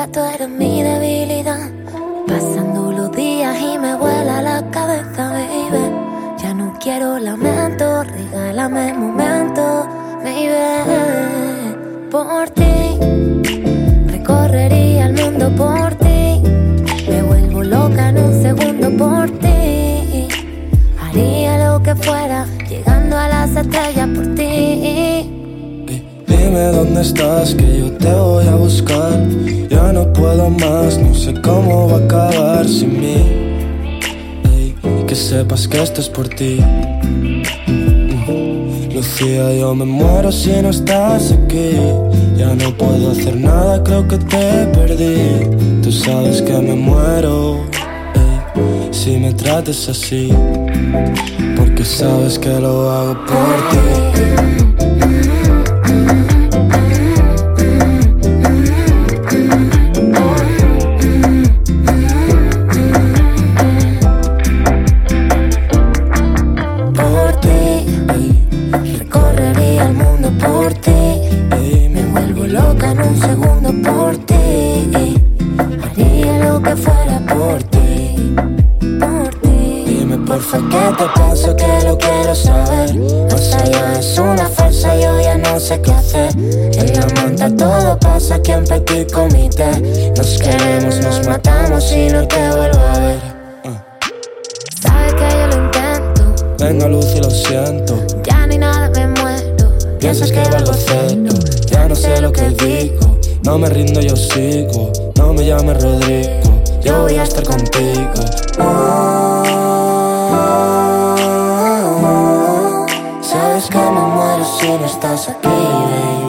tú eres mi debilidad. Pasando los días y me vuela la cabeza, baby. Ya no quiero lamento, regálame momento, baby. Por ti recorrería el mundo, por ti me vuelvo loca en un segundo, por ti haría lo que fuera, llegando a las estrellas por ti. Dime dónde estás, que yo te voy a buscar. Ya no puedo más, no sé cómo va a acabar sin mí. Ey, que sepas que esto es por ti. Lucía, yo me muero si no estás aquí. Ya no puedo hacer nada, creo que te perdí. Tú sabes que me muero, ey, si me trates así, porque sabes que lo hago por ti. Recorrería el mundo por ti, me vuelvo loca en un segundo por ti. Haría lo que fuera por ti, por ti. Dime porfa qué te pasa, que lo quiero saber. Más allá es una farsa, yo ya no sé qué hacer. En la manta todo pasa aquí en Petit Comité. Nos queremos, nos matamos y no te vuelvo a ver. Sabes que yo lo intento. Venga Lucy, lo siento. Ya ni nada me muero. Piensas que valgo cero. Ya no sé lo que digo. No me rindo, yo sigo. No me llames Rodrigo. Yo voy a estar contigo. Sabes que me muero si no estás aquí, baby.